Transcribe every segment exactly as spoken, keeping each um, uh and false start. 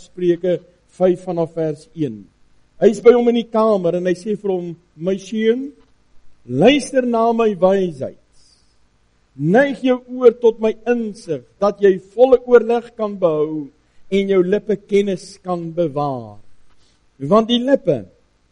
Spreuke vyf vanaf vers een. Hy is by hom in die kamer en hy sê vir hom, my seun, luister na my wysheid. Neig jou oor tot my insig, dat jy volle oorleg kan behou en jou lippe kennis kan bewaar. Want die lippe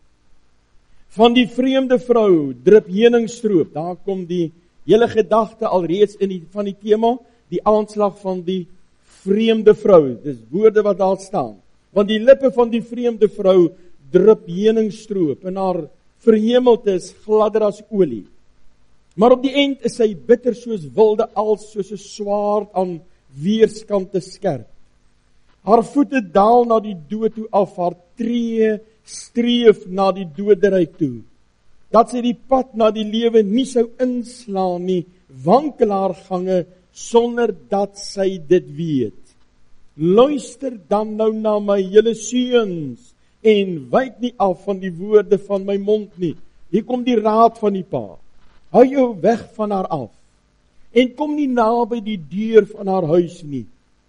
van die vreemde vrou drup heuningstroop. Daar kom die hele gedagte alreeds in die, van die tema, die aanslag van die vreemde vrou. Dis woorde wat daar staan. Want die lippe van die vreemde vrou drup heuningstroop en haar verhemelte is gladder as olie. Maar op die eind is sy bitter soos wilde als, soos 'n swaard aan weerskante skerp. Haar voete daal na die dood toe af, haar tree streef na die dodery toe. Dat sy die pad na die lewe nie sou inslaan nie, wankel haar gange sonder dat sy dit weet. Luister dan nou na my julle seuns en wyk nie af van die woorde van my mond nie. Hier kom die raad van die pa. Hou jou weg van haar af en kom nie naby die deur van haar huis nie,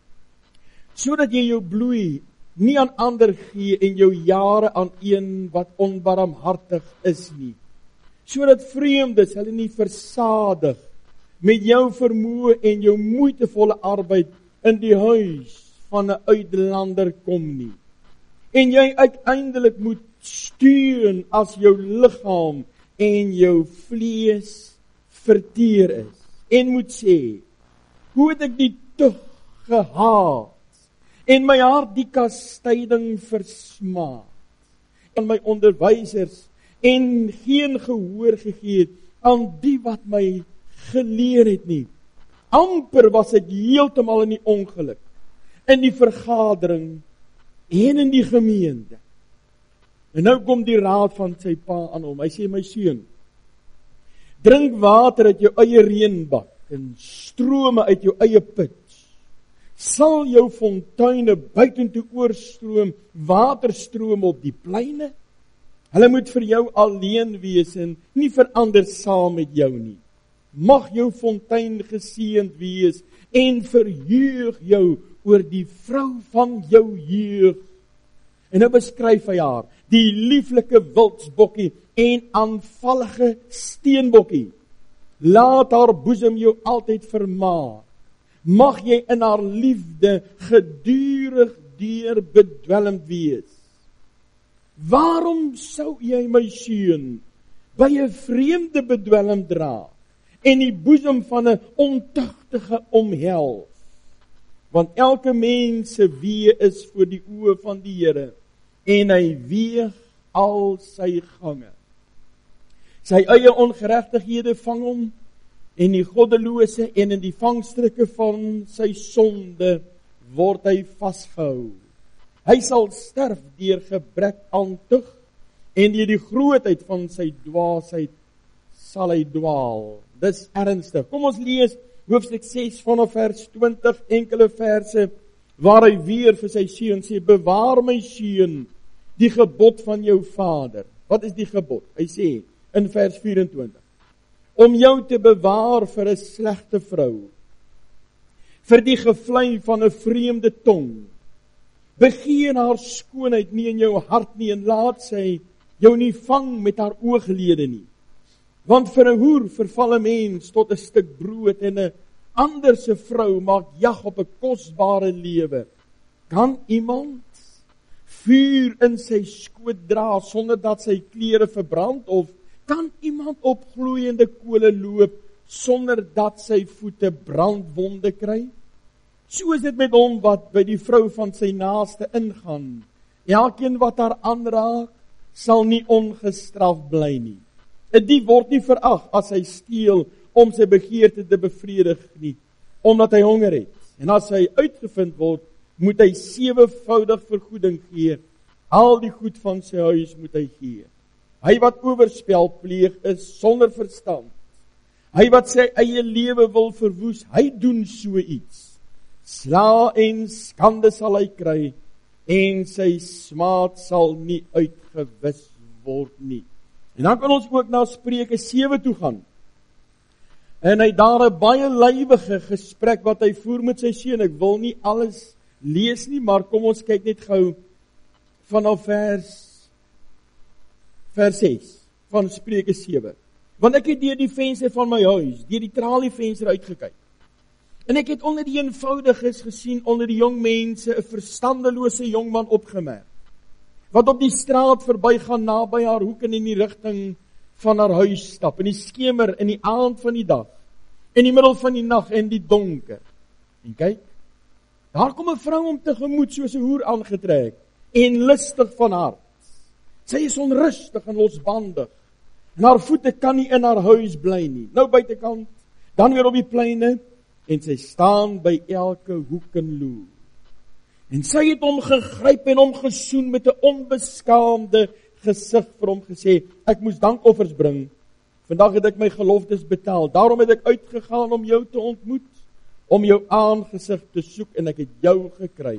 sodat jy jou bloei nie aan ander gee en jou jare aan een wat onbarmhartig is nie, sodat vreemdes hulle nie versadig met jou vermoë en jou moeitevolle arbeid in die huis van 'n uitlander kom nie. En jy uiteindelik moet steun as jou liggaam en jou vlees verteer is. En moet sê, hoe het ek die tug gehaat en my hart die kastyding versmaak aan my onderwysers en geen gehoor gegee het aan die wat my geleer het nie. Amper was ek heeltemal in die ongeluk, in die vergadering en in die gemeente. En nou kom die raad van sy pa aan hom. Hy sê, my seun, drink water uit jou eie reënbak en strome uit jou eie put. Sal jou fonteine buitentoe oorstroom, waterstroom op die pleine? Hulle moet vir jou alleen wees en nie verander saam met jou nie. Mag jou fontein geseënd wees en verheug jou oor die vrou van jou jeug. En nou beskryf hy haar, die lieflike wildsbokkie en aanvallige steenbokkie. Laat haar boesem jou altyd vermaak. Mag jy in haar liefde gedurig deur bedwelmd wees. Waarom sou jy, my seun, by 'n vreemde bedwelm dra en die boesem van 'n ontuchtige omhels? Want elke mens se wee is voor die oë van die Here en hy weeg al sy gange. Sy eie ongeregtighede vang hom en die goddelose en in die vangstrikke van sy sonde word hy vasgehou. Hy sal sterf deur gebrek aan tug en deur die grootheid van sy dwaasheid sal hy dwaal. Dis ernstig. Kom ons lees hoofstuk ses vanaf vers twintig, enkele verse, waar hy weer vir sy seun sê, bewaar my seun, die gebod van jou vader. Wat is die gebod? Hy sê in vers vyf-en-twintig, om jou te bewaar vir 'n slegte vrou, vir die gevlei van 'n vreemde tong. Begeer haar skoonheid nie in jou hart nie en laat sy jou nie vang met haar ooglede nie. Want vir 'n hoer verval 'n mens tot 'n stuk brood en 'n ander se vrou maak jag op 'n kosbare lewe. Kan iemand vuur in sy skoot dra sonder dat sy klere verbrand, of kan iemand op gloeiende kole loop sonder dat sy voete brandwonde kry? So is dit met hom wat by die vrou van sy naaste ingaan. Elkeen wat haar aanraak, sal nie ongestraf bly nie. 'n Dief word nie verag as hy steel om sy begeerte te bevredig nie, omdat hy honger het. En as hy uitgevind word, moet hy sewevoudig vergoeding gee. Al die goed van sy huis moet hy gee. Hy wat oorspel pleeg is sonder verstand. Hy wat sy eie lewe wil verwoes, hy doen so iets. Sla en skande sal hy kry, en sy smaad sal nie uitgewis word nie. En dan kan ons ook na Spreuke sewe toe gaan. En hy daar 'n baie lywige gesprek wat hy voer met sy seun. Ek wil nie alles lees nie, maar kom ons kyk net gou vanaf vers, vers ses van Spreuke sewe. Want ek het deur die venster van my huis, deur die tralievenster uitgekyk. En ek het onder die eenvoudiges gesien, onder die jong mense, 'n verstandelose jongman opgemerk, wat op die straat verbygaan naby haar hoek en in die rigting van haar huis stap, in die skemer, in die aand van die dag, in die middel van die nag en die donker. En kyk, daar kom 'n vrou om tegemoet soos 'n hoer aangetrek, en lustig van hart. Sy is onrustig en losbandig, en haar voete kan nie in haar huis bly nie. Nou buitekant, dan weer op die pleine, en sy staan by elke hoek en loer. En sy het hom gegryp en hom gesoen met 'n onbeskaamde gesig vir hom gesê, ek moes dankoffers bring, vandag het ek my geloftes betaal, daarom het ek uitgegaan om jou te ontmoet, om jou aangesig te soek, en ek het jou gekry.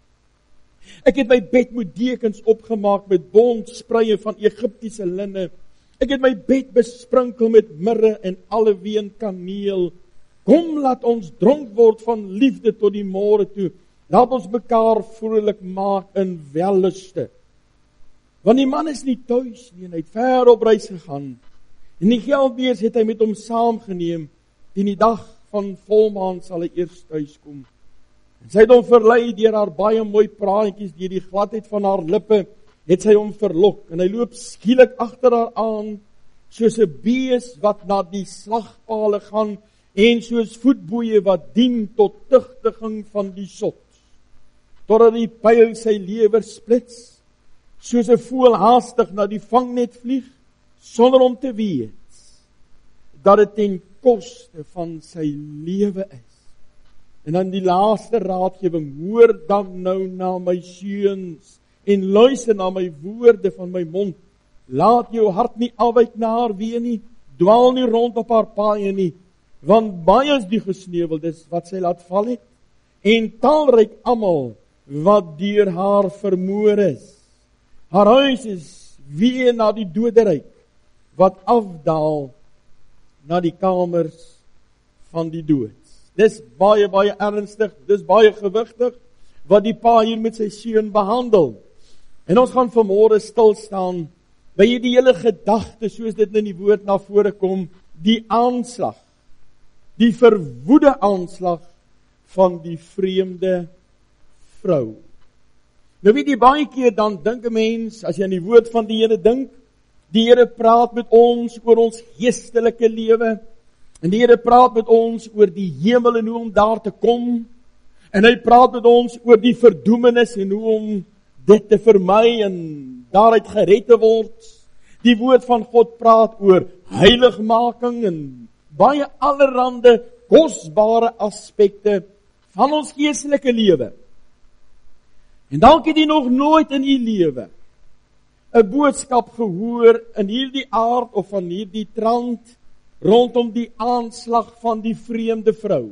Ek het my bed met dekens opgemaak met bondsprye van Egiptiese linne. Ek het my bed besprinkel met mirre en alleween kaneel. Kom, laat ons dronk word van liefde tot die môre toe. Laat ons mekaar vrolik maak in welluste. Want die man is nie tuis nie, en hy het ver op reis gegaan. En die geldbeers het hy met hom saamgeneem. In die dag van volmaan sal hy eers tuis kom. En sy het hom verlei deur haar baie mooi praatjies, deur die gladheid van haar lippe, het sy hom verlok, en hy loop skielik agter haar aan, soos 'n bees wat na die slagpale gaan, en soos voetboeie wat dien tot tugtiging van die sot, totdat die pyl sy lewer splits, soos 'n voël haastig na die vangnet vlieg, sonder om te weet, dat dit ten koste van sy lewe is. En dan die laaste raadgewing, hoor dan nou na my seuns, en luister na my woorde van my mond. Laat jou hart nie afwyk na haar weë nie, dwaal nie rond op haar paaie nie, want baie is die gesneuweldes wat sy laat val het, en talryk almal wat deur haar vermoor is. Haar huis is weë na die doderyk, wat afdaal na die kamers van die dood. Dis baie, baie ernstig, dis baie gewigtig, wat die pa hier met sy seun behandel. En ons gaan vanmôre stil staan, by hierdie hele gedagte, soos dit in die woord na vore kom, die aanslag, die verwoede aanslag van die vreemde vrou. Nou weet jy, baie keer dan dink 'n mens, as jy aan die woord van die Here dink, die Here praat met ons oor ons geestelike lewe, en die Here praat met ons oor die hemel en hoe om daar te kom, en hy praat met ons oor die verdoemenis en hoe om dit te vermy en daaruit gered te word. Die woord van God praat oor heiligmaking en baie allerhande kosbare aspekte van ons geestelike lewe. En dalk het jy nog nooit in u lewe 'n boodskap gehoor in hierdie aard of van hierdie trant rondom die aanslag van die vreemde vrou.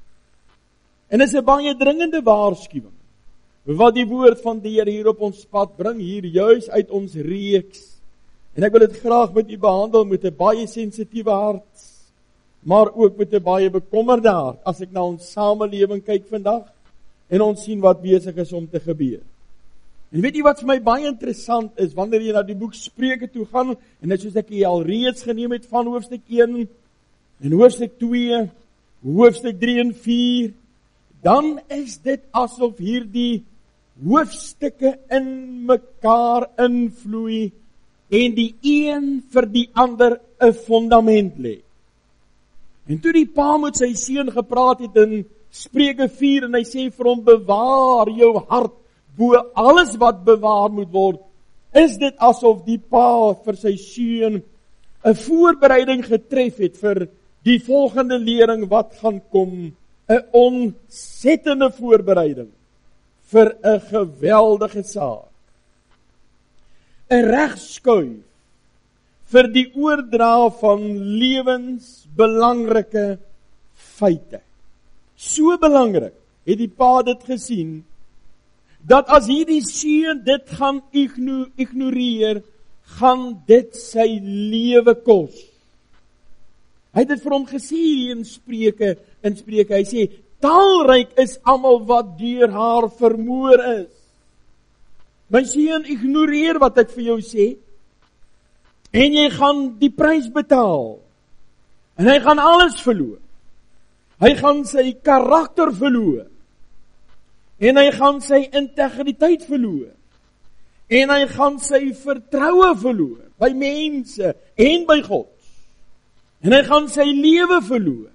En dit is 'n baie dringende waarskuwing wat die woord van die Here hier op ons pad bring, hier juis uit ons reeks. En ek wil dit graag met u behandel met 'n baie sensitiewe hart, maar ook met 'n baie bekommerde hart, as ek na ons samelewing kyk vandag, en ons sien wat besig is om te gebeur. En weet jy wat vir my baie interessant is, wanneer jy na die boek Spreuke toe gaan, en dit soos ek jy al reeds geneem het van hoofstuk een, en hoofstuk twee, hoofstuk drie en vier, dan is dit asof hierdie hoofstukke in mekaar invloei, en die een vir die ander 'n fundament lê. En toe die pa met sy seun gepraat het in Spreuke vier, en hy sê vir hom, bewaar jou hart bo alles wat bewaar moet word, is dit asof die pa vir sy seun 'n voorbereiding getref het vir die volgende lering wat gaan kom, 'n ontsettende voorbereiding vir 'n geweldige saak. 'n Regskuif vir die oordra van lewensbelangrike feite. So belangrik het die pa dit gesien, dat as hierdie seun dit gaan igno, ignoreer, gaan dit sy lewe kos. Hy het dit vir hom gesê in Spreuke, in Spreuke, hy sê, talryk is almal wat deur haar vermoor is. My seun, ignoreer wat ek vir jou sê, en jy gaan die prys betaal. En hy gaan alles verloor. Hy gaan sy karakter verloor. En hy gaan sy integriteit verloor. En hy gaan sy vertroue verloor, by mense en by God. En hy gaan sy lewe verloor.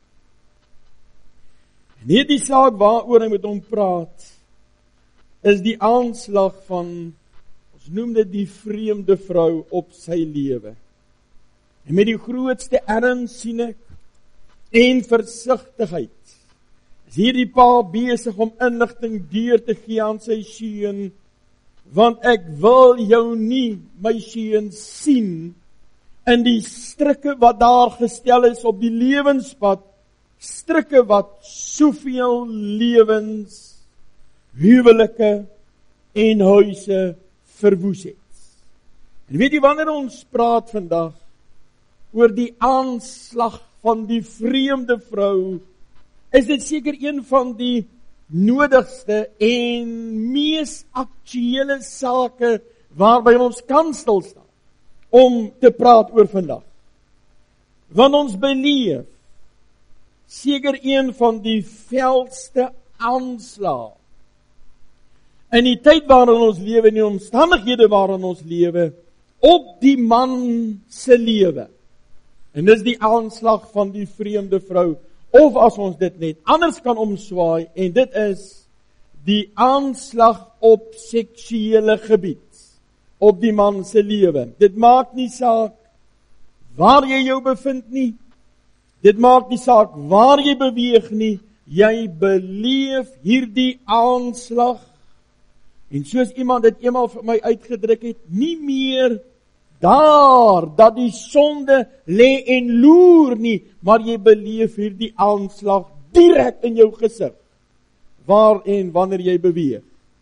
En hierdie saak waaroor hy met hom praat, is die aanslag van, ons noem dit die vreemde vrou op sy lewe. En met die grootste erns sien ek, en versigtigheid, is hierdie pa besig om inligting deur te gee aan sy seun, want ek wil jou nie, my seun, sien, in die strikke wat daar gestel is op die lewenspad, strikke wat soveel lewens, huwelike en huise verwoes het. En weet jy, wanneer ons praat vandag oor die aanslag van die vreemde vrou, is dit seker een van die nodigste en mees aktuele sake waarby ons kan stilstaan om te praat oor vandag. Want ons beleef seker een van die veldste aanslae in die tyd waarin ons lewe, in die omstandighede waarin ons lewe, op die man se lewe. En dis die aanslag van die vreemde vrou, of as ons dit net anders kan omswaai, en dit is die aanslag op seksuele gebied, op die man se lewe. Dit maak nie saak waar jy jou bevind nie, dit maak nie saak waar jy beweeg nie, jy beleef hierdie aanslag, en soos iemand dit eenmaal vir my uitgedruk het, nie meer daar, dat die sonde lê en loer nie, maar jy beleef hierdie aanslag direk in jou gesig, waar en wanneer jy beweeg.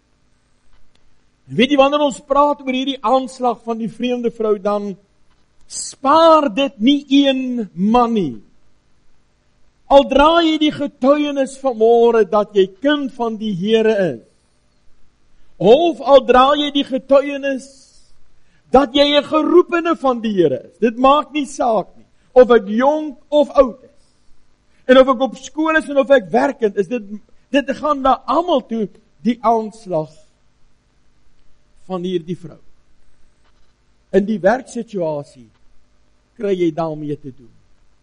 En weet jy, wanneer ons praat oor hierdie aanslag van die vreemde vrou, dan spaar dit nie een man nie. Al dra jy die getuienis vanmôre dat jy kind van die Here is, of al dra jy die getuienis dat jy 'n geroepene van die Here is. Dit maak nie saak nie, of ek jong of oud is. En of ek op skool is en of ek werkend is, dit, dit gaan na almal toe die aanslag van hierdie vrou. In die werksituasie kry jy daarmee te doen.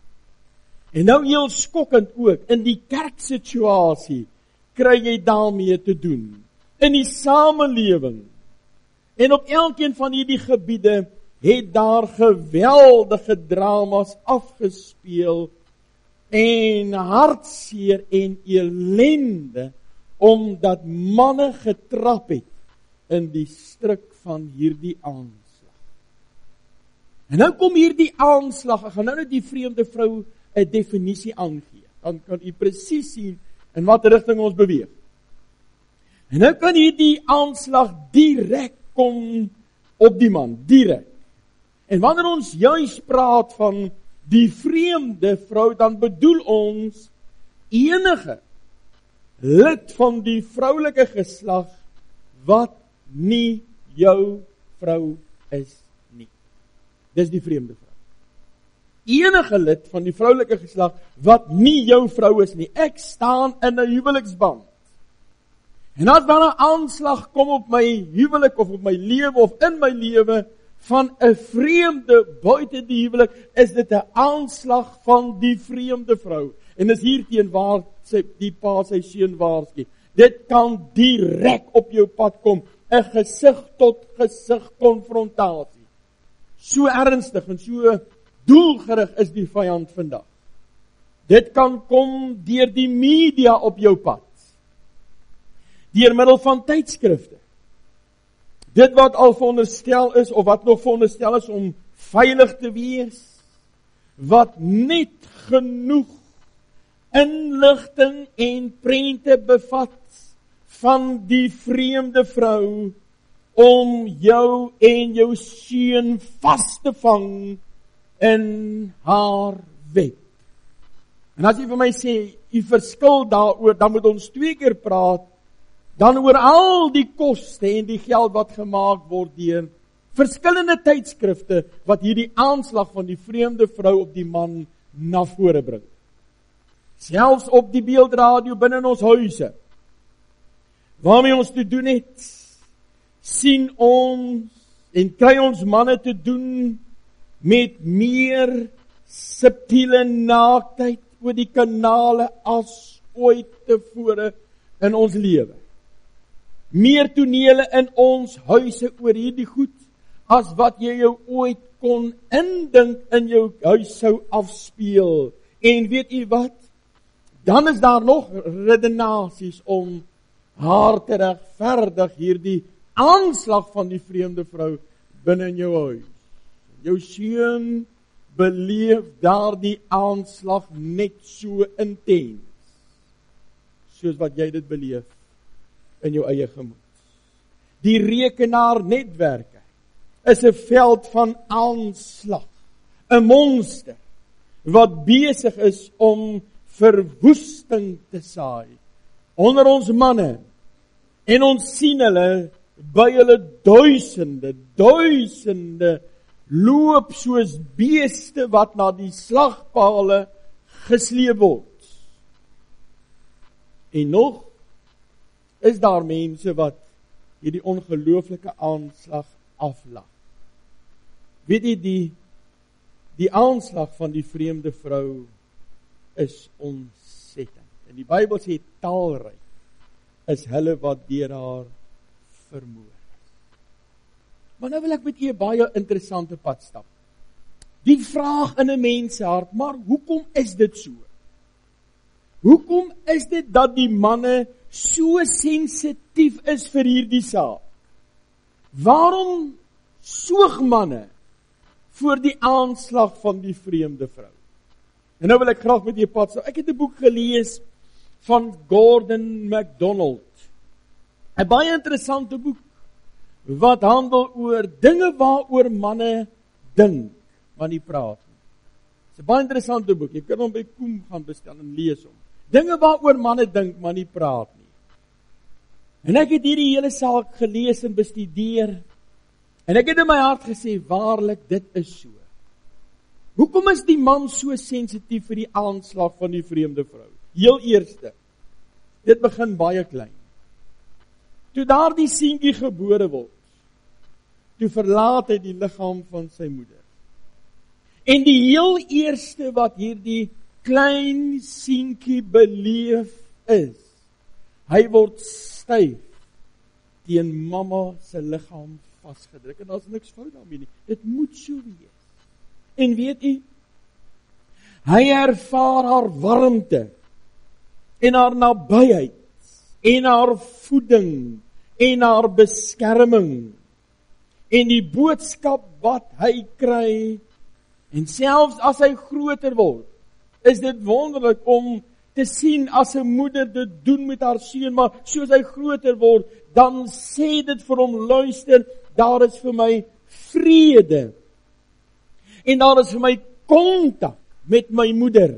En nou heel skokkend ook, in die kerksituasie kry jy daarmee te doen. In die samelewing. En op elkeen van hierdie gebiede het daar geweldige dramas afgespeel en hartseer en elende, omdat manne getrap het in die stryk van hierdie aanslag. En nou kom hierdie aanslag, ek gaan nou net die vreemde vrou 'n definisie aangee, dan kan u presies sien in watter rigting ons beweeg. En nou kan hierdie aanslag direk kom op die man, direk. En wanneer ons juis praat van die vreemde vrou, dan bedoel ons enige lid van die vroulike geslag wat nie jou vrou is nie. Dis die vreemde vrou. Enige lid van die vroulike geslag wat nie jou vrou is nie. Ek staan in 'n huweliksband. En as daar 'n aanslag kom op my huwelik of op my lewe of in my lewe van 'n vreemde buite die huwelik, is dit 'n aanslag van die vreemde vrou. En dis hierteen waar sy die pa sy seun waarsku. Dit kan direk op jou pad kom, 'n gesig tot gesig konfrontasie. So ernstig en so doelgerig is die vyand vandag. Dit kan kom deur die media op jou pad. Deur middel van tydskrifte. Dit wat al veronderstel is, of wat nog veronderstel is om veilig te wees, wat net genoeg inligting en prente bevat van die vreemde vrou, om jou en jou seun vas te vang in haar web. En as jy vir my sê, u verskil daaroor, dan moet ons twee keer praat, dan oor al die koste en die geld wat gemaak word deur verskillende tydskrifte wat hierdie aanslag van die vreemde vrou op die man na vore bring. Selfs op die beeldradio binne in ons huise, waarmee ons te doen het, sien ons en kry ons manne te doen met meer subtiele naaktheid oor die kanale as ooit tevore in ons lewe. Meer tonele in ons huise oor hierdie goed, as wat jy jou ooit kon indink in jou huis sou afspeel. En weet u wat? Dan is daar nog redenasies om haar te regverdig hierdie aanslag van die vreemde vrou binne in jou huis. Jou seun beleef daardie aanslag net so intens, soos wat jy dit beleef in jou eie gemoed. Die rekenaarnetwerke is 'n veld van aanslag, 'n monster wat besig is om verwoesting te saai onder ons manne, en ons sien hulle by hulle duisende, duisende loop soos beeste wat na die slagpale gesleep word. En nog is daar mense wat hierdie ongelooflike aanslag aflag. Weet jy, die, die aanslag van die vreemde vrou is ontsettend. En die Bybel sê talryk is hulle wat deur haar vermoor is. Maar nou wil ek met u 'n baie interessante pad stap. Die vraag in 'n mens se hart, maar hoekom is dit so? Hoekom is dit dat die manne so sensitief is vir hierdie saak? Waarom soeg manne voor die aanslag van die vreemde vrou? En nou wil ek graag met julle pad stap. Ek het 'n boek gelees van Gordon MacDonald. 'n Baie interessante boek wat handel oor dinge waaroor manne dink, maar nie praat nie. Dit is 'n baie interessante boek. Jy kan hom by Koem gaan bestel en lees hom. Dinge waaroor manne dink, maar nie praat nie. En ek het hierdie hele saak gelees en bestudeer, en ek het in my hart gesê, waarlik, dit is so. Hoekom is die man so sensitief vir die aanslag van die vreemde vrou? Heel eerste, dit begin baie klein. Toe daardie seentjie gebore word, toe verlaat hy die liggaam van sy moeder. En die heel eerste wat hierdie klein seentjie beleef is, hy word styf teen mamma se liggaam vasgedruk. En daar's niks fout daarmee nie. Dit moet so wees. En weet u, hy ervaar haar warmte en haar nabyheid en haar voeding en haar beskerming en die boodskap wat hy kry, en selfs as hy groter word, is dit wonderlik om te sien as 'n moeder dit doen met haar seun, maar soos hy groter word, dan sê dit vir hom, luister, daar is vir my vrede en daar is vir my kontak met my moeder.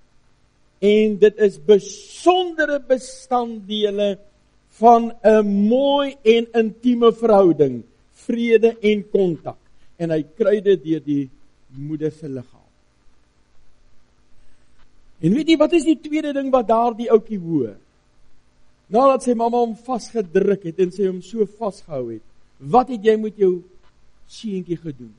En dit is besondere bestanddele van 'n mooi en intieme verhouding, vrede en kontak. En hy kry dit deur die moeder se liggaam. En weet jy, wat is die tweede ding wat daardie ouetjie hoor? Nadat sy mamma hom vasgedruk het en sy hom so vasgehou het, wat het jy met jou seentjie gedoen?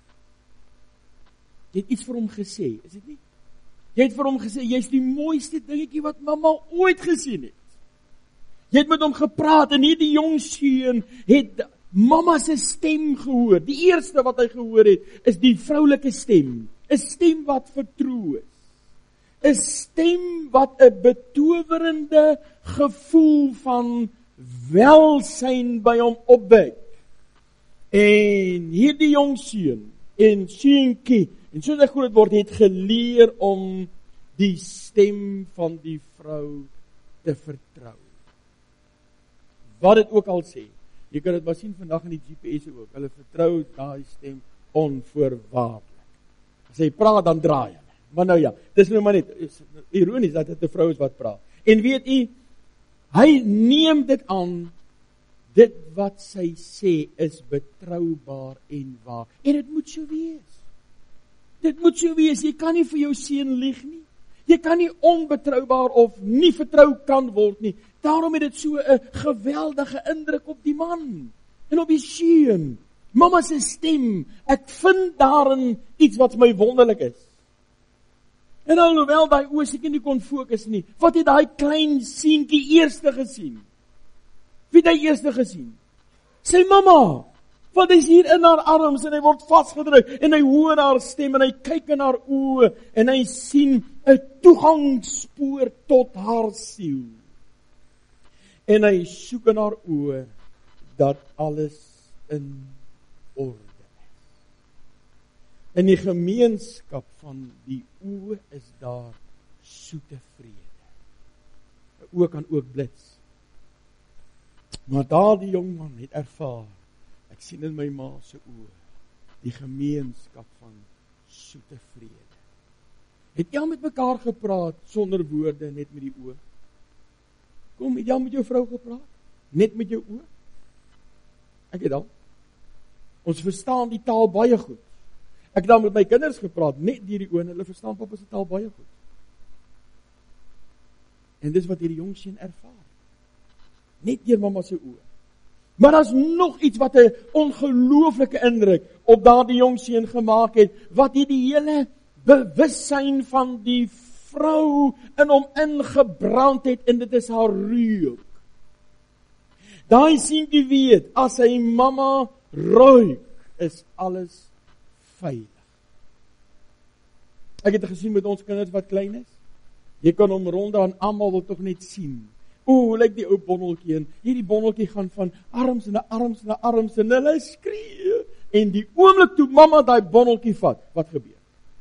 Jy het iets vir hom gesê, is dit nie? Jy het vir hom gesê, jy's die mooiste dingetjie wat mamma ooit gesien het. Jy het met hom gepraat en hierdie jong seun het mamma se stem gehoor. Die eerste wat hy gehoor het, is die vroulike stem. 'n Stem wat vertrou is. 'n Stem wat 'n betowerende gevoel van welsyn by hom opwek. En hierdie jong seun en seentjie, en soos hy groot word, het geleer om die stem van die vrou te vertrou. Wat dit ook al sê, jy kan dit maar sien vandag in die G P S'e ook, hulle vertrou daai stem onvoorwaardelik. As hy praat, dan draai hulle. Maar nou ja, dis nou maar net, is ironies dat dit 'n vrou is wat praat. En weet u, hy neem dit aan, dit wat sy sê is betroubaar en waar. En dit moet so wees. Dit moet so wees, jy kan nie vir jou seun lieg nie. Jy kan nie onbetroubaar of nie vertrou kan word nie. Daarom het dit so 'n geweldige indruk op die man en op die seun. Mamma se stem, ek vind daarin iets wat my wonderlik is. En alhoewel daai oë seker nie kon fokus nie, wat het daai klein seentjie eerste gesien? Wie het hy eerste gesien? Sy mamma, want hy is hier in haar arms en hy word vasgedruk en hy hoor haar stem en hy kyk in haar oë en hy sien 'n toegangspoort tot haar siel. En hy soek in haar oë dat alles in orde is. In die gemeenskap van die oë is daar soete vrede. 'n Oë kan ook blits. Maar daardie jong man het ervaar, ek sien in my ma se oë, die gemeenskap van soete vrede. Het jy al met mekaar gepraat sonder woorde, net met die oë? Kom, het jy al met jou vrou gepraat? Net met jou oë? Ek het al. Ons verstaan die taal baie goed. Ek het al met my kinders gepraat, net deur die oë, en hulle verstaan pappa se taal baie goed. En dis wat hierdie jong seun ervaar. Net deur mamma se oë. Maar daar's nog iets wat 'n ongelooflike indruk op daardie jong seun gemaak het, wat hierdie hele bewussyn van die vrou in hom ingebrand het, en dit is haar reuk. Daai seentjie weet, as hy mamma ruik, is alles veilig. Ek het gesien met ons kinders wat klein is. Jy kan hom ronde aan almal wil tog net sien. O, hoe lyk die ou bonneltjie, en hierdie bonneltjie gaan van arms na arms na arms, en hulle skree, en die oomblik toe mamma daai bonneltjie vat, wat gebeur?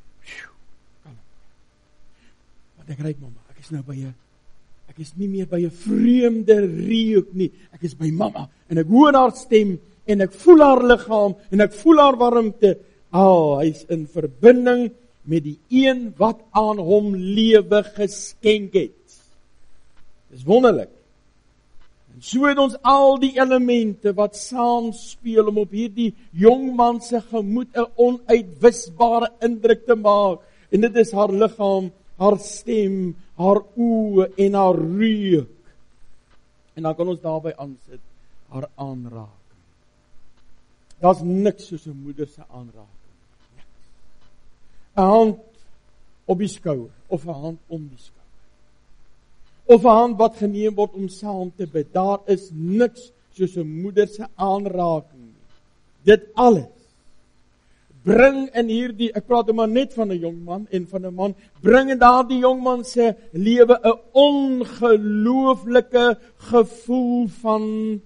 Want ek ryk mamma, ek is nou by 'n, ek is nie meer by 'n vreemde reuk nie, ek is by mamma, en ek hoor haar stem, en ek voel haar liggaam, en ek voel haar warmte. Ah, hy is in verbinding met die een wat aan hom lewe geskenk het. Dis wonderlik. En so het ons al die elemente wat saam speel om op hierdie jong man se gemoed 'n onuitwisbare indruk te maak. En dit is haar liggaam, haar stem, haar oë en haar reuk. En dan kan ons daarby aansit, haar aanraking. Daar's niks soos 'n moeder se aanraking. Niks. 'n Hand op die skouer of 'n hand om die skouer. Of 'n hand wat geneem word om saam te bid. Daar is niks soos 'n moeder se aanraking nie. Dit alles bring in hierdie, ek praat maar net van 'n jong man en van 'n man, bring in daardie jong man se lewe 'n ongelooflike gevoel van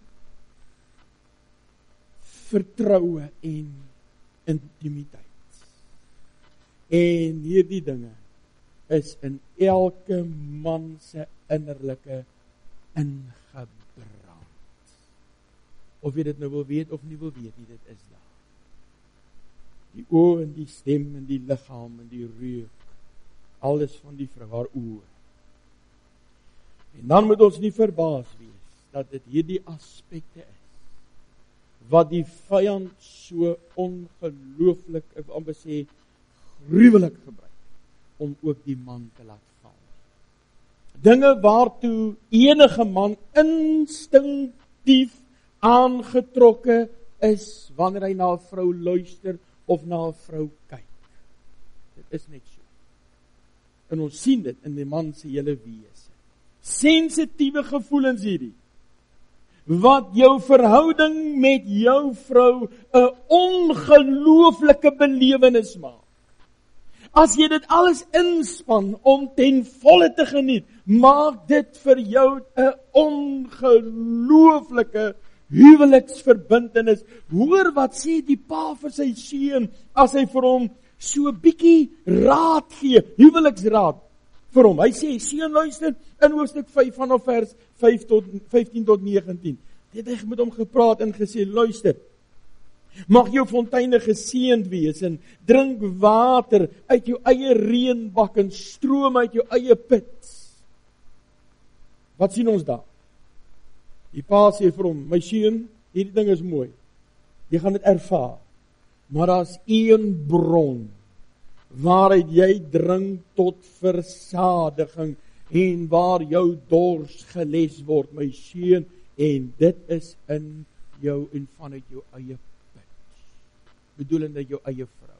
vertroue en intimiteit. En hierdie dinge is in elke man se innerlike ingebrand. Of jy dit nou wil weet of nie wil weet nie, dit is daar. Die oë en die stem en die liggaam en die reuk, alles van die vrou, haar oë. En dan moet ons nie verbaas wees dat dit hierdie aspekte is wat die vyand so ongelooflik, ek wil amper sê, gruwelik gebruik om ook die man te laat val. Dinge waartoe enige man instinktief aangetrokke is wanneer hy na 'n vrou luister of na 'n vrou kyk. Dit is net so. En ons sien dit in die man se hele wese. Sensitiewe gevoelens hierdie, wat jou verhouding met jou vrou 'n ongelooflike belewenis maak. As jy dit alles inspan om ten volle te geniet, maak dit vir jou 'n ongelooflike huweliksverbintenis. Hoor wat sê die pa vir sy seun as hy vir hom so 'n bietjie raad gee, huweliksraad vir hom. Hy sê, seun luister, in hoofstuk vyf vanaf vers vyf tot vyftien tot negentien. Dit het hy met hom gepraat en gesê, luister, Mag jou fonteine geseënd wees en drink water uit jou eie reënbak en stroom uit jou eie put. Wat sien ons daar? Die pa sê vir hom, my seun, hierdie ding is mooi. Jy gaan dit ervaar. Maar daar's een bron waaruit jy drink tot versadiging en waar jou dors geles word, my seun, en dit is in jou en vanuit jou eie put. Bedoelende jou eie vrou.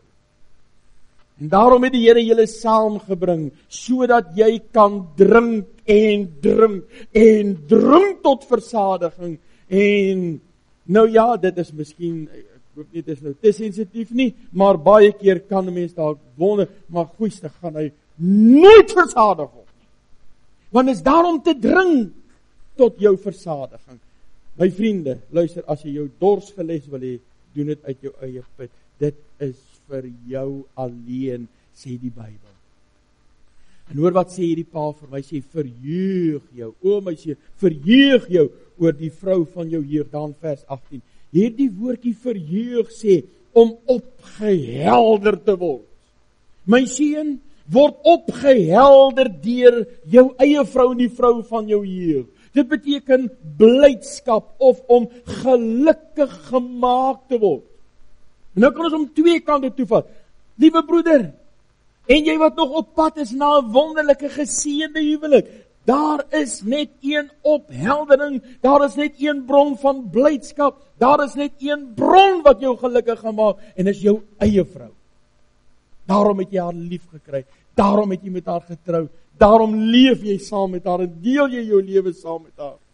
En daarom het die Here julle saamgebring, sodat jy kan drink en drink en drink tot versadiging. En nou ja, dit is miskien, ek hoop nie, dit is nou te sensitief nie, maar baie keer kan 'n mens dalk wonder, maar goeiestig gaan hy nooit versadig word nie. Want is daarom te drink tot jou versadiging. My vriende, luister, as jy jou dors geles wil hê, doen dit uit jou eie put. Dit is vir jou alleen, sê die Bybel. En hoor wat sê hierdie pa vir my, sê, verheug jou, o my seun, verheug jou oor die vrou van jou jeug, dan vers agttien. Hierdie woordjie verheug sê, om opgehelder te word. My seun, word opgehelder deur jou eie vrou en die vrou van jou jeug. Dit beteken blydskap of om gelukkig gemaak te word. En nou kan ons om twee kante toevat. Liewe broeder, en jy wat nog op pad is na 'n wonderlike geseënde huwelik, daar is net een opheldering, daar is net een bron van blydskap, daar is net een bron wat jou gelukkig gaan maak, en is jou eie vrou. Daarom het jy haar lief gekry, daarom het jy met haar getrou, daarom leef jy saam met haar en deel jy jou lewe saam met haar.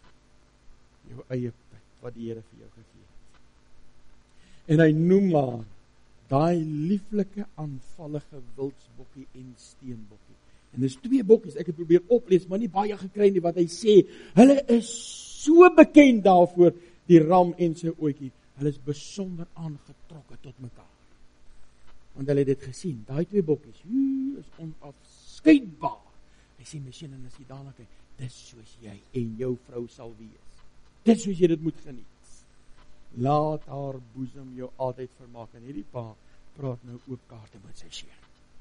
Jou eie pad wat die Here vir jou gegee het. En hy noem haar daai lieflike aanvallige wildsbokkie en steenbokkie. En dis twee bokkies, ek het probeer oplees, maar nie baie gekry nie wat hy sê. Hulle is so bekend daarvoor, die ram en sy ootjie. Hulle is besonder aangetrokke tot mekaar. Want hulle het dit gesien, daai twee bokkies, hier is onafskeidbaar. Hy sê, my seun, en as jy daarna kyk, dis soos jy en jou vrou sal wees. Dis soos jy dit moet geniet. Laat haar boesem jou altyd vermaak. En hierdie pa praat nou oop kaarte met sy seun.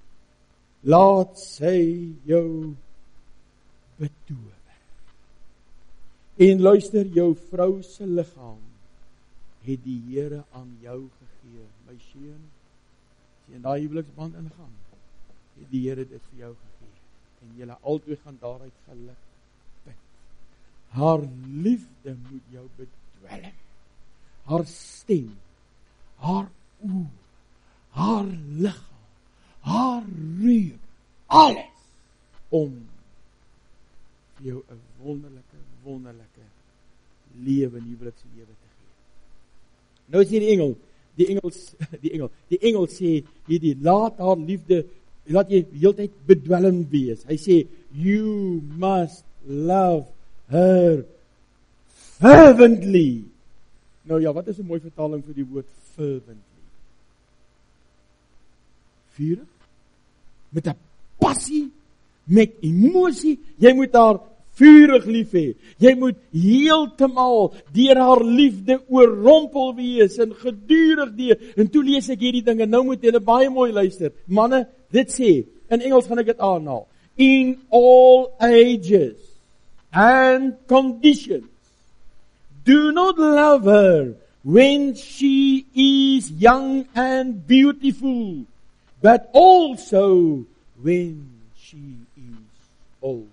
Laat sy jou betower. En luister, jou vrou se liggaam het die Here aan jou gegee. My seun, as jy in daai huweliksband ingaan, het die Here dit vir jou gegee. En julle albei gaan daaruit geluk put. Haar liefde moet jou bedwelm. Haar stem, haar oë, haar liggaam, haar reuk, alles om vir jou 'n wonderlike, wonderlike lewe, huwelikse lewe te gee. Nou is hier die engel, die engels, die engel, die engel sê hierdie, laat haar liefde, laat jy heeltyd bedwelmd wees. Hy sê, you must love her fervently. Nou ja, wat is 'n mooi vertaling vir die woord fervently? Vurig, met 'n passie, met emosie, jy moet haar vurig lief hê. Jy moet heeltemal deur haar liefde oorrompel wees en gedurig deur. En toe lees ek hierdie dinge, nou moet julle baie mooi luister. Manne, dit sê, in Engels gaan ek dit aanhaal. In all ages and conditions. Do not love her when she is young and beautiful, but also when she is old.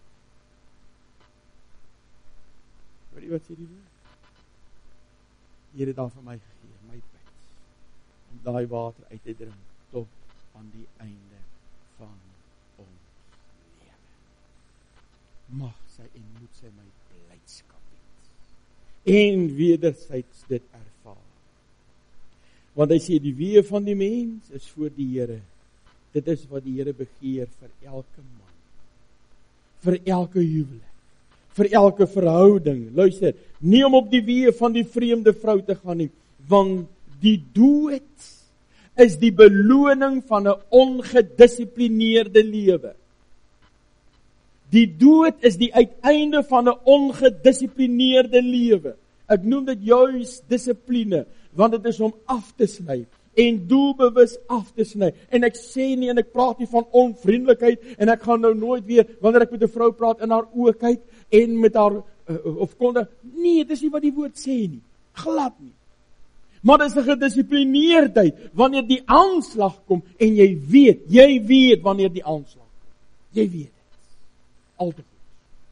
Weet jy wat sê die woord? Die Here het daar vir my gegee, my put, om daai water uit te drink tot aan die einde van ons lewe. Mag sy en moet sy my blydskap en wederzijds dit ervaar. Want hy sê, die weë van die mens is voor die Here. Dit is wat die Here begeer vir elke man, vir elke huwelik, vir elke verhouding. Luister, nie om op die weë van die vreemde vrou te gaan nie, want die dood is die beloning van 'n ongedissiplineerde lewe. Die dood is die uiteinde van 'n ongedissiplineerde lewe. Ek noem dit juis dissipline, want dit is om af te sny. En doelbewus af te sny. En ek sê nie, en ek praat nie van onvriendelikheid, en ek gaan nou nooit weer, wanneer ek met 'n vrou praat, in haar oë kyk, en met haar, uh, of konde, nee, dit is nie wat die woord sê nie. Glad nie. Maar dit is 'n gedissiplineerdheid, wanneer die aanslag kom, en jy weet, jy weet wanneer die aanslag kom. Jy weet dit. Al te goed.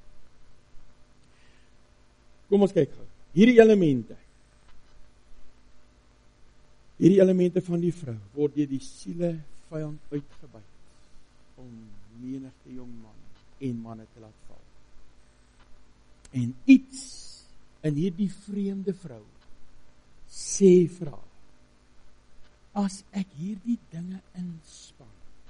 Kom ons kyk gou. Hierdie elemente, hierdie elemente van die vrou, word deur die siele vyand uitgebuit, om menigte jong manne en manne te laat val. En iets in hierdie vreemde vrou, sê vir haar, as ek hierdie dinge inspan,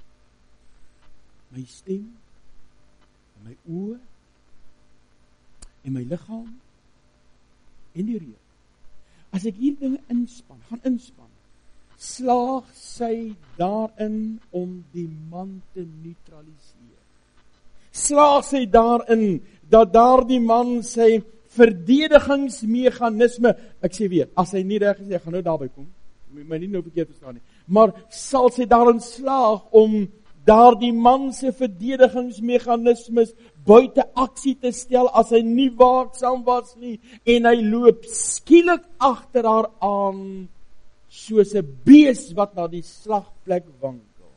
my stem, en my oë, en my liggaam, en die rede, as ek hierdie dinge inspan, gaan inspan, slaag sy daarin om die man te neutraliseer. Slaag sy daarin, dat daar die man sy verdedigingsmeganisme, ek sê weer, as hy nie reg is, ek gaan nou daarby kom, my nie nou verkeerd verstaan nie, maar sal sy daarin slaag om daar die man se verdedigingsmeganismes buite aksie te stel, as hy nie waaksaam was nie, en hy loop skielik agter haar aan, soos 'n bees wat na die slagplek wankel.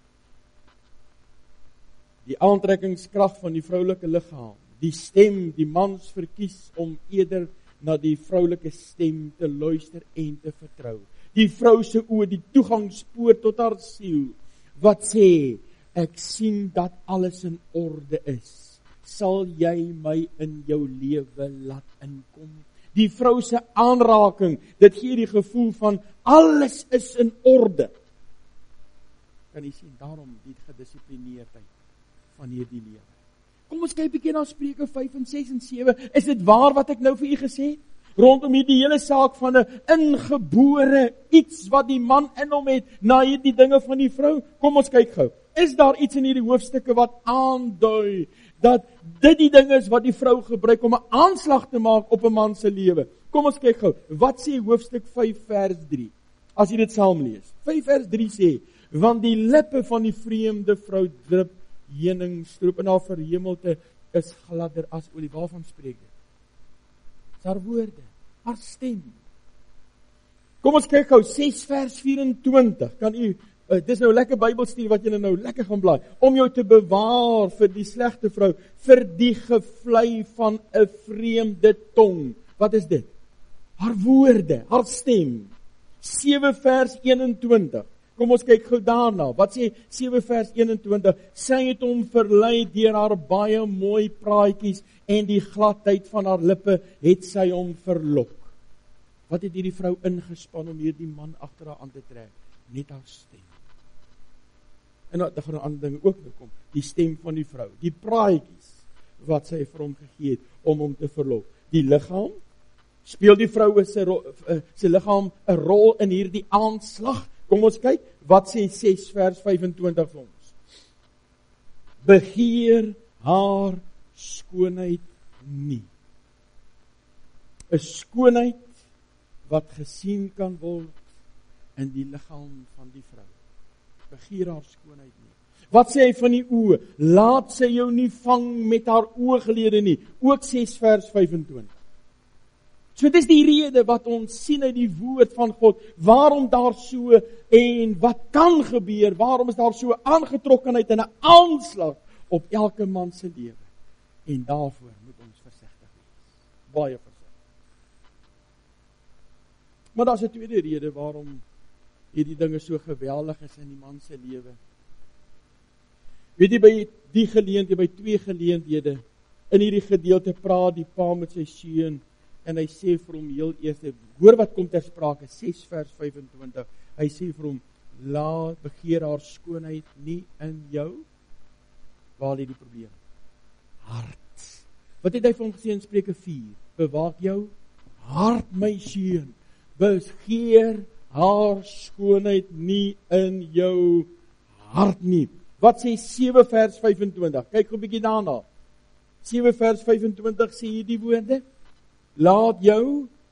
Die aantrekkingskrag van die vroulike liggaam, die stem, die mans verkies om eerder na die vroulike stem te luister en te vertrou. Die vrou se oë, die toegangspoort tot haar siel, wat sê, ek sien dat alles in orde is. Sal jy my in jou lewe laat inkom? Die vrou se aanraking, dit gee die gevoel van alles is in orde. Kan jy sien, daarom die gedissiplineerdheid van hierdie lewe. Kom ons kyk bietjie na Spreuke vyf en ses en sewe. Is dit waar wat ek nou vir u gesê het? Rondom hierdie hele saak van 'n ingebore iets wat die man in hom het, na hierdie dinge van die vrou. Kom ons kyk gou. Is daar iets in hierdie hoofstukke wat aandui dat dit die ding is wat die vrou gebruik om 'n aanslag te maak op 'n man se lewe? Kom ons kyk gou. Wat sê hoofstuk vyf vers drie? As jy dit saam lees. vyf vers drie sê, want die lippe van die vreemde vrou drup heuningstroop en haar verhemelte is gladder as olie. Waarvan spreek dit? Haar woorde, haar stem. Kom ons kyk gou, ses vers vyf-en-twintig. Kan u, uh, dis nou lekker Bybelstudie wat julle nou lekker gaan blaai, om jou te bewaar vir die slegte vrou, vir die gevlei van 'n vreemde tong. Wat is dit? Haar woorde, haar stem. sewe vers eenentwintig. Kom ons kyk gou daarna. Wat sê sewe vers eenentwintig? Sy het hom verlei deur haar baie mooi praatjies en die gladheid van haar lippe het sy hom verlok. Wat het hierdie vrou ingespan om hierdie man agter haar aan te trek? Net haar stem. En dan gaan 'n ander ding ook nou kom. Die stem van die vrou, die praatjies wat sy vir hom gegee het om hom te verlok. Die liggaam, speel die vrou se se liggaam 'n rol in hierdie aanslag? Kom ons kyk, wat sê ses vers vyf-en-twintig vir ons? Begeer haar skoonheid nie. 'n Skoonheid wat gesien kan word in die liggaam van die vrou. Begeer haar skoonheid nie. Wat sê hy van die oë? Laat sy jou nie vang met haar ooglede nie. Ook ses vers vyf-en-twintig. So dis die rede wat ons sien uit die woord van God, waarom daar so en wat kan gebeur, waarom is daar so aangetrokkenheid en 'n aanslag op elke man se lewe. En daarvoor moet ons versigtig wees. Baie versigtig. Maar daar's 'n tweede rede waarom hierdie dinge so geweldig is in die man se lewe. Weet jy, by die geleentheid, by twee geleenthede, in hierdie gedeelte praat die pa met sy seun, en hy sê vir hom heel eers, hoor wat kom ter sprake, ses vers vyf-en-twintig, hy sê vir hom, laat begeer haar skoonheid nie in jou, waar lê die probleem? Hart. Wat het hy vir hom gesê in Spreuke vier? Bewaak jou hart, my seun, begeer haar skoonheid nie in jou hart nie. Wat sê sewe vers vyf-en-twintig? Kyk gou 'n bietjie daarna. sewe vers vyf-en-twintig sê hierdie woorde, laat jou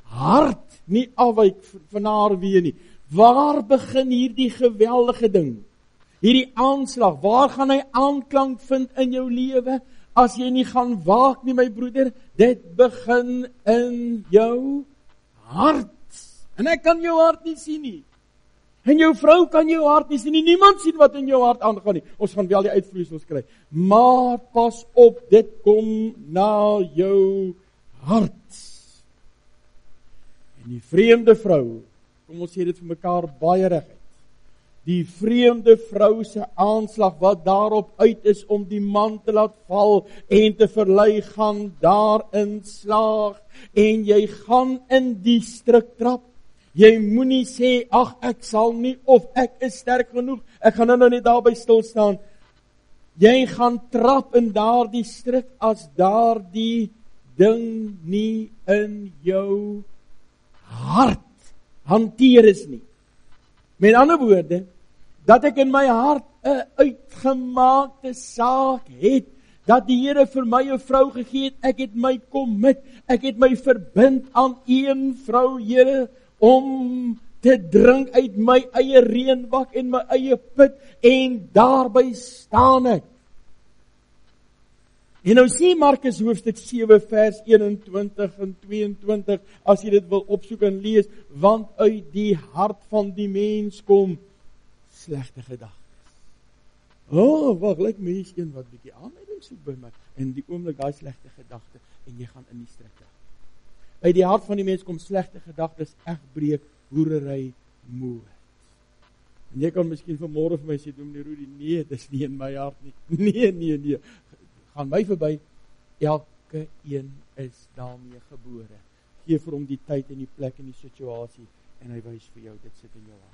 hart nie afwyk van haar weer nie. Waar begin hierdie geweldige ding? Hierdie aanslag, waar gaan hy aanklank vind in jou lewe? As jy nie gaan waak nie, my broeder, dit begin in jou hart. En ek kan jou hart nie sien nie. En jou vrou kan jou hart nie sien nie. Niemand sien wat in jou hart aangaan nie. Ons gaan wel die uitvloeisels kry. Maar pas op, dit kom na jou hart. En die vreemde vrou, kom ons sê dit vir mekaar baie reguit. Die vreemde vrou se aanslag wat daarop uit is om die man te laat val en te verlei, gaan daarin slaag. En jy gaan in die struik trap. Jy moenie sê, ag ek sal nie, of ek is sterk genoeg, ek gaan nou net daarby stil staan. Jy gaan trap in daardie struik as daardie ding nie in jou hart hanteer is nie. Met ander woorde, dat ek in my hart 'n uitgemaakte saak het, dat die Here vir my 'n vrou gegee het, ek het my commit, ek het my verbind aan een vrou, Here, om te drink uit my eie reënbak en my eie put, en daarby staan ek. En nou sê Markus hoofstuk sewe vers eenentwintig en tweeëntwintig, as jy dit wil opsoek en lees, want uit die hart van die mens kom slegte gedagtes. O, oh, wag, lyk mens een wat bietjie aanleiding soek by my, en die oomblik daai slegte gedagte, en jy gaan in die struik. Uit die hart van die mens kom slegte gedagtes, egbreek, hoerery, moord. En jy kan miskien vanmôre vir my sê, Dominee Rudy, nee, dis nie in my hart nie. Nee, nee, nee. Gaan my verby, elke een is daarmee gebore. Gee vir hom die tyd en die plek en die situasie, en hy wys vir jou, dit sit in jou hart.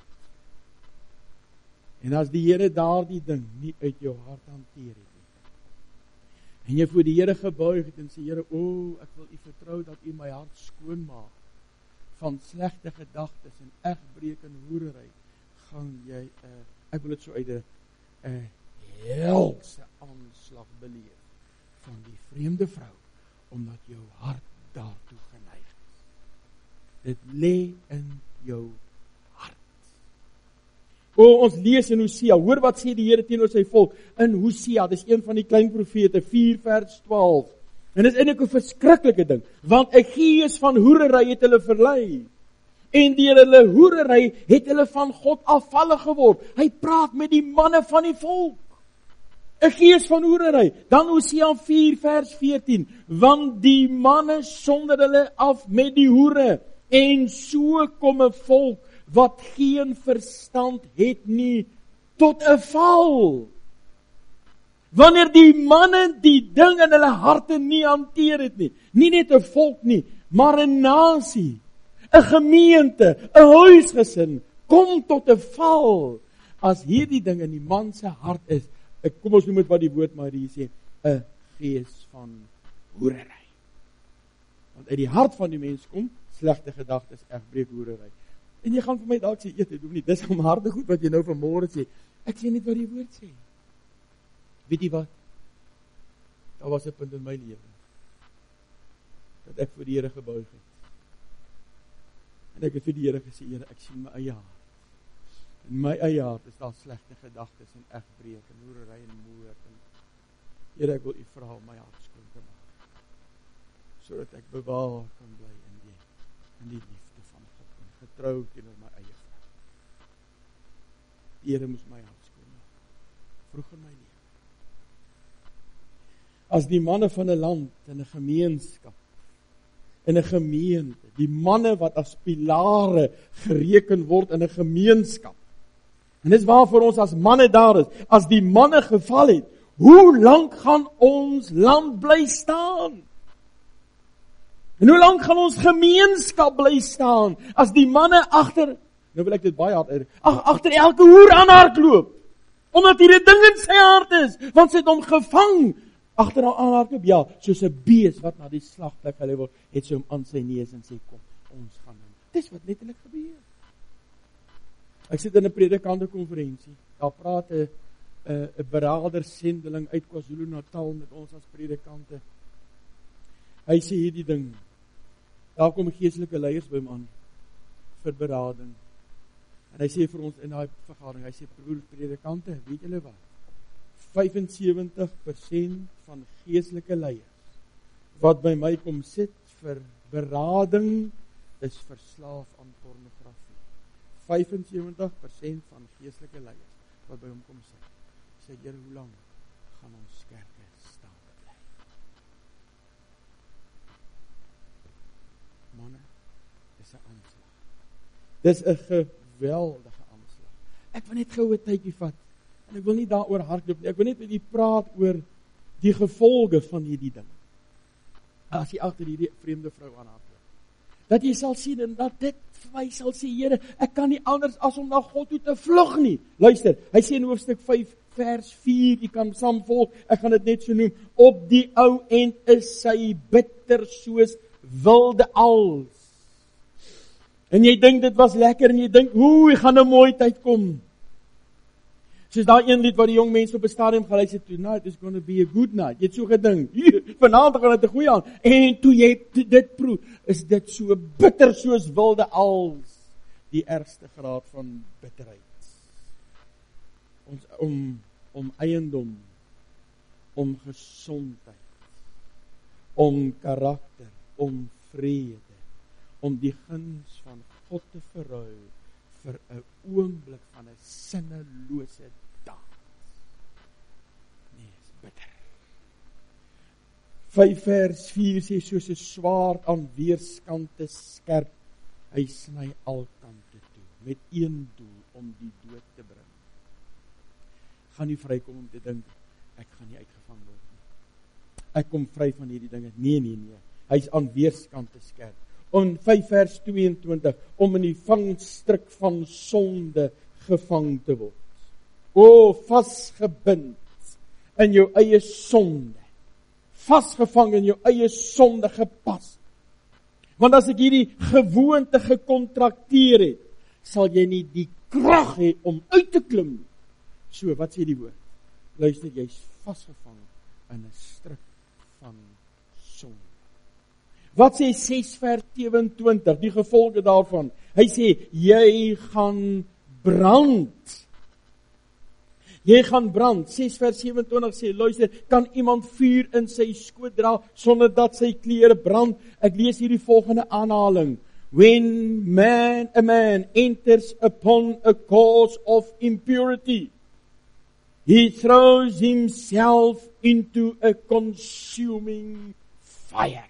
En as die Here daardie ding nie uit jou hart hanteer het, en jy voor die Here gebuig het en sê, Here, o, oh, ek wil U vertrou dat U my hart skoon maak van slegte gedagtes en egbreek en hoerery, gaan jy, uh, ek wil dit so uit 'n uh, helse aanslag beleef van die vreemde vrou, omdat jou hart daartoe geneig is. Dit lê in jou hart. O, ons lees in Hosea, hoor wat sê die Here teenoor sy volk, in Hosea, dis een van die klein profete, vier vers twaalf, en dis eintlik 'n verskriklike ding, want 'n gees van hoerery het hulle verlei, en deur hulle hoerery het hulle van God afvallig geword. Hy praat met die manne van die volk, 'n gees van hoerery. Dan Hosea vier vers veertien, want die manne sonder hulle af met die hoere, en so kom 'n volk wat geen verstand het nie, tot 'n val. Wanneer die manne die ding in hulle harte nie hanteer het nie, nie net 'n volk nie, maar 'n nasie, 'n gemeente, 'n huisgesin, kom tot 'n val, as hierdie ding in die man se hart is, ek kom ons noem dit wat die woord maar hier sê, 'n gees van hoerery. Want uit die hart van die mens kom slegte gedagtes, egbreek, hoerery. En jy gaan vir my dalk sê, eet, dit hoef nie, dis om harde goed wat jy nou vanmôre sê. Ek sê net wat die woord sê. Weet jy wat? Daar was 'n punt in my lewe, dat ek vir die Here gebuig het. En ek het vir die Here gesê, Here, ek sien my eie hart. In my eie hart is daar slegte gedagtes en egbreek en hoerery en moord. En Here, ek wil U vra om my hart skoon te maak, sodat ek bewaar kan bly in die, in die liefde van God en getrou teenoor my eie vrou. Die Here moes my hart skoon maak, vroeg in my lewe. As die manne van 'n land, in 'n gemeenskap, in 'n gemeente, die manne wat as pilare gereken word in 'n gemeenskap, en dis waarvoor ons as manne daar is, as die manne geval het, hoe lank gaan ons land bly staan? En hoe lank gaan ons gemeenskap bly staan, as die manne agter, nou wil ek dit baie hard uit, ag, agter elke hoer aan hardloop, omdat hierdie ding in sy hart is, want sy het hom gevang, agter haar aan hardloop, ja, soos 'n bees wat na die slagplek gelei word, het sy hom aan sy neus en sê, kom, ons gaan nou. Dis wat letterlik gebeur. Ek sit in 'n predikantekonferensie, daar praat 'n 'n 'n beraader sendeling uit KwaZulu-Natal met ons as predikante. Hy sê hierdie ding, Daar kom geestelike leiers by hom aan vir berading. En hy sê vir ons in daai vergadering, hy sê broer predikante, weet julle wat? vyf en sewentig persent van geestelike leiers wat by my kom sit vir berading is verslaaf aan pornografie. vyf en sewentig persent van geestelike leiers wat by hom kom sit. Sê, Here, hoe lank gaan ons kerke staan bly? Manne, dis 'n aanslag. Dis 'n geweldige aanslag. Ek wil net gou 'n tydjie vat, en ek wil nie daaroor hardloop nie. Ek wil net met u praat oor die gevolge van hierdie ding. As jy agter hierdie vreemde vrou aanhardloop. Dat jy sal sien en dat dit vir my sal sê, Here, ek kan nie anders as om na God toe te vlug nie. Luister, hy sê in hoofstuk vyf vers vier, jy kan saam volg, ek gaan dit net so noem, op die ou end is sy bitter soos wilde als. En jy dink dit was lekker en jy dink, hoe, jy gaan 'n mooi tyd kom. Soos daai een lied wat die jong mense op 'n stadium geluister het, tonight is going to be a good night. Jy het so gedink, vanaand gaan dit 'n goeie aand. En toe jy dit proe, is dit so bitter soos wilde als, die ergste graad van bitterheid. Ons om om eiendom, om gesondheid, om karakter, om vrede, om die guns van God te verruil vir 'n oomblik van 'n sinnelose daad. Nee, is bitter. vyf vers vier sê, soos 'n swaard aan weerskante skerp, hy sny al kante toe, met een doel, om die dood te bring. Gaan nie vrykom om te dink, ek gaan nie uitgevang word nie. Ek kom vry van hierdie dinge. Nee, nee, nee. Hy's aan weerskante skerp. In vyf vers tweeëntwintig, om in die vangstrik van sonde gevang te word. O, vasgebind in jou eie sonde. Vasgevang in jou eie sonde gepas. Want as ek hierdie gewoonte gekontrakteer het, sal jy nie die krag hê om uit te klim. So, wat sê die woord? Luister, jy's vasgevang in 'n strik van sonde. Wat sê ses vers sewenentwintig, die gevolge daarvan? Hy sê, jy gaan brand. Jy gaan brand. ses vers sewenentwintig sê, luister, kan iemand vuur in sy skoot dra, sonder dat sy klere brand? Ek lees hier die volgende aanhaling. When man, a man enters upon a cause of impurity, he throws himself into a consuming fire.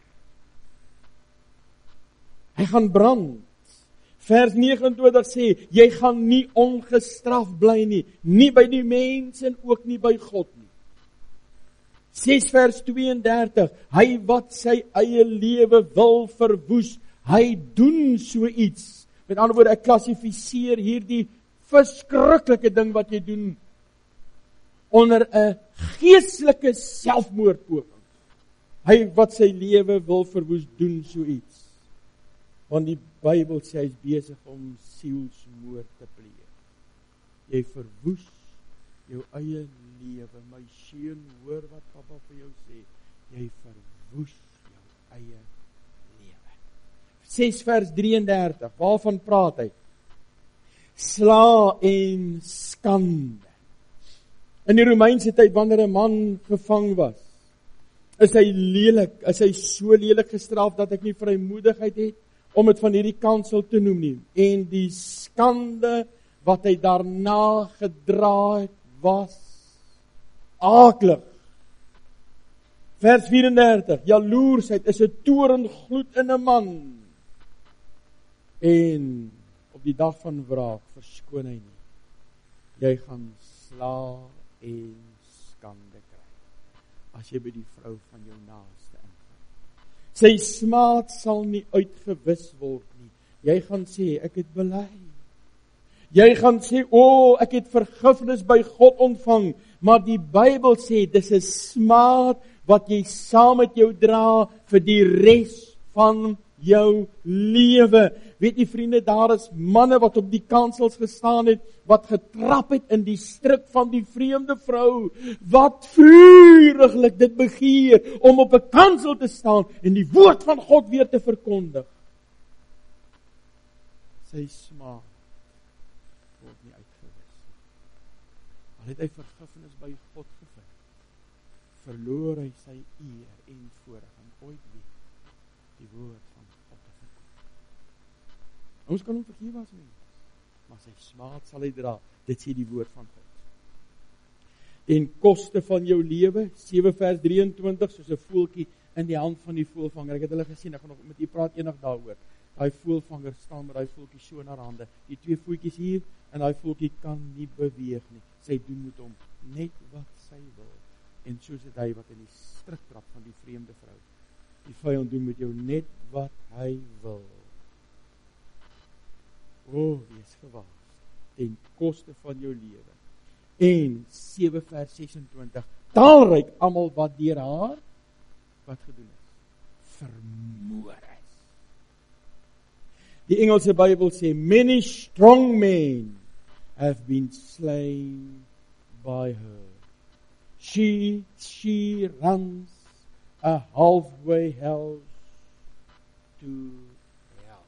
Hy gaan brand. Vers vyf ene twintig sê, jy gaan nie ongestraf bly nie, nie by die mense en ook nie by God nie. ses vers twee en dertig, hy wat sy eie lewe wil verwoes, hy doen so iets. Met ander woorde, ek klassifiseer hierdie verskriklike ding wat jy doen onder 'n geestelike selfmoordpoging. Hy wat sy lewe wil verwoes, doen so iets. Want die Bybel sê hy is besig om sielsmoord te pleeg. Jy verwoes jou eie lewe. My seun, hoor wat pappa vir jou sê. Jy verwoes jou eie lewe. ses vers drie en dertig, waarvan praat hy? Sla en skande. In die Romeinse tyd, wanneer 'n man gevang was, is hy lelik, is hy so lelik gestraf dat ek nie vrymoedigheid het om dit van hierdie kansel te noem nie. En die skande wat hy daarna gedra het, was aaklig. Vers vyf en dertig, jaloersheid is 'n torengloed in 'n man. En op die dag van wraak verskoon hy nie. Jy gaan sla en skande kry, as jy by die vrou van jou naaste ingaan. Sy smaad sal nie uitgewis word nie. Jy gaan sê, ek het bely. Jy gaan sê, o, ek het vergifnis by God ontvang. Maar die Bybel sê, dis 'n smaad wat jy saam met jou dra vir die res van jou lewe. Weet jy vriende, daar is manne wat op die kansels gestaan het, wat getrap het in die strik van die vreemde vrou, wat vuriglik dit begeer, om op 'n kansel te staan, en die woord van God weer te verkondig. sy smaak word nie uitgewis. Al het hy vergifnis by God gevind, verloor hy sy eer en voorreg om ooit weer die woord van God te verkondig. Ons kan hom vergewe as mens, maar sy smaad sal hy dra, dit sê die woord van God. Ten koste van jou lewe, sewe vers drieëntwintig, soos 'n voeltjie in die hand van die voëlvanger. Ek het hulle gesien, ek gaan nog met u praat enig daaroor. Daai voëlvanger staan met daai voeltjie so na hande. Die twee voetjies hier en daai voeltjie kan nie beweeg nie. Sy doen met hom net wat sy wil. En soos dit hy wat in die strik trap van die vreemde vrou. Die vyand doen met jou net wat hy wil. O, wees gewaar ten koste van jou lewe. En sewe vers sesentwintig, taalryk almal wat deur haar wat gedoen is, vermoor is. Die Engelse Bybel sê, many strong men have been slain by her. She, she runs a halfway house to hell.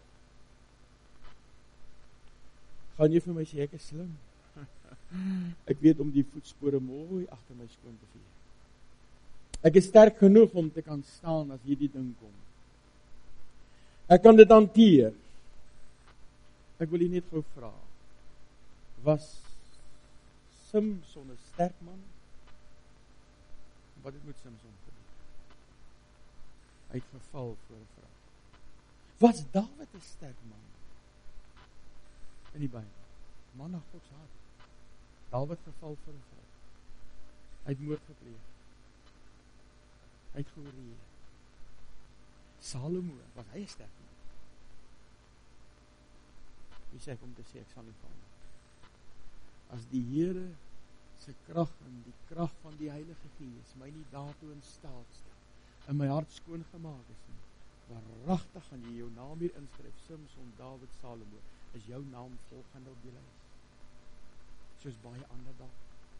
Gaan jy vir my sê, ek is slim? Ek weet om die voetspore mooi agter my skoon te vee. Ek is sterk genoeg om te kan staan as hierdie ding kom. Ek kan dit hanteer. Ek wil u net gou vra, was Samson 'n sterk man? Wat het met Samson gebeur? Hy het geval voor 'n vrou. Was Dawid 'n sterk man? In die Bybel. Man na God se hart. Dawid geval voor 'n vrou. Hy het moord gepleeg. Hy het geoorreë. Salomo, was hy 'n sterk man? Wie sê ek om te sê, ek sal nie val nie. As die Here se krag en die krag van die Heilige Gees my nie daartoe in staat stel, en my hart skoon gemaak is nie, waaragtig gaan jy jou naam hier inskryf, Samson, Dawid, Salomo, is jou naam volgende op die lys. Soos baie ander daar.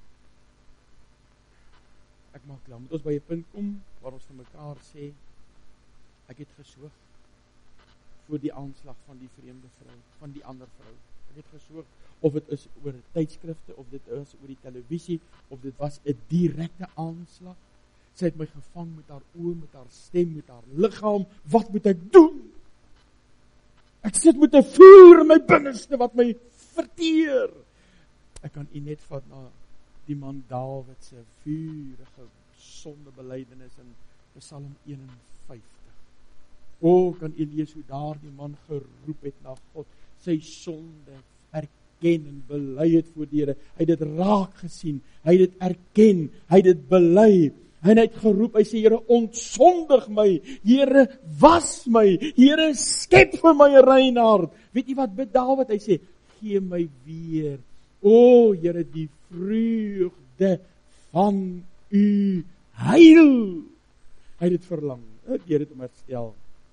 Ek maak klaar, moet ons by 'n punt kom, waar ons vir mekaar sê, ek het gesoog, voor die aanslag van die vreemde vrou, van die ander vrou. Ek het gesoog, of dit is oor tydskrifte, of dit is oor die televisie, of dit was 'n direkte aanslag. Sy het my gevang met haar oë, met haar stem, met haar liggaam. Wat moet ek doen? Ek sit met 'n vuur in my binneste wat my verteer. Ek kan u net vat na die man Dawid se vurige sondebelydenis in Psalm een en vyftig. O, kan u lees hoe daar die man geroep het na God, sy sonde erken en bely het voor die Here. Hy het dit raak gesien, hy het dit erken, hy het dit bely. En hy het geroep, hy sê, Here, ontsondig my, Here, was my, Here, skep vir my 'n rein hart. Weet jy wat bid Dawid? Hy sê, gee my weer, o, Here, die vreugde van u heil. Hy het dit verlang, die Here het hom herstel.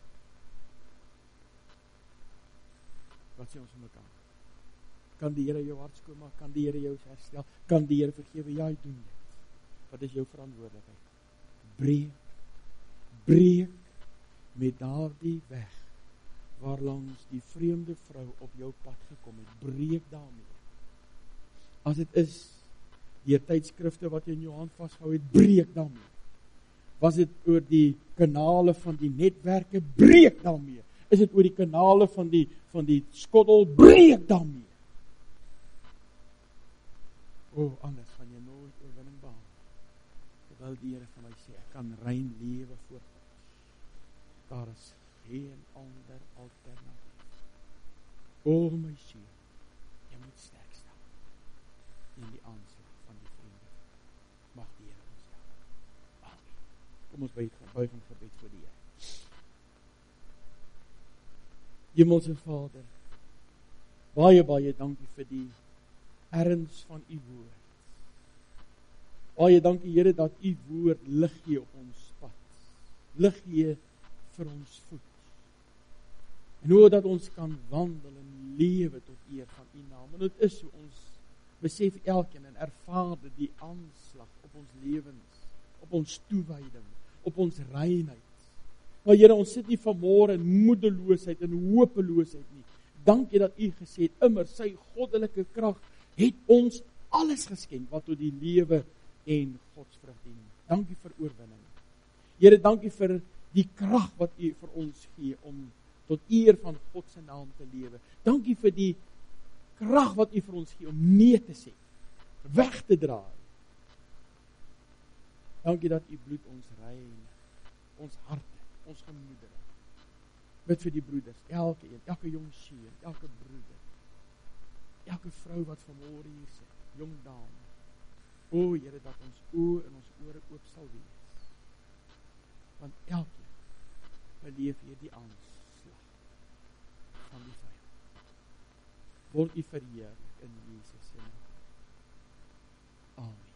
Wat sê ons vir mekaar? Kan die Here jou hart skoonmaak? Kan die Here jou herstel? Kan die Here vergewe? Ja, hy doen dit. Wat is jou verantwoordelikheid? Breek, breek met daardie weg waarlangs die vreemde vrou op jou pad gekom het. Breek daarmee. As dit is deur tydskrifte wat jy in jou hand vasgehou het, breek daarmee. Was dit oor die kanale van die netwerke, breek daarmee. Is dit oor die kanale van die van die skottel, breek daarmee. O, oh, anders gaan jy nooit oorwinning behaal. Terwyl die Here vir my sê, ek kan rein lewe voor God. Daar is geen ander alternatief. O, oh, my siel, jy moet sterk staan in die aanslag van die vriende. Mag die Here ons help. Amen. Kom ons buig buig in gebed voor die Here. Hemelse Vader, baie, baie dankie vir die erns van u woord. Baie dankie, Here, dat u woord lig gee op ons pad. Lig gee vir ons voet. En hoe dat ons kan wandel en lewe tot eer van u naam. En dit is so, ons besef elkeen en ervaar dit die aanslag op ons lewens, op ons toewyding, op ons reinheid. Maar Here, ons sit nie vanmôre in moedeloosheid en hopeloosheid nie. Dankie dat U gesê het, immer sy goddelike krag het ons alles geskenk wat tot die lewe en godsvrug dien. Dankie vir oorwinning. Here, dankie vir die krag wat U vir ons gee om tot eer van God se naam te lewe. Dankie vir die krag wat U vir ons gee om nee te sê, weg te draai. Dankie dat U bloed ons rein, ons harte, ons gemoedere. Bid vir die broeders, elke een, elke jong seun, elke broeder, elke vrou wat vanmôre hier sit, jong dame. O Here, dat ons oë en ons ore oop sal wees. Want elkeen beleef hier die aanslag van die vyand. Word U verheerlik in Jesus se naam. Amen.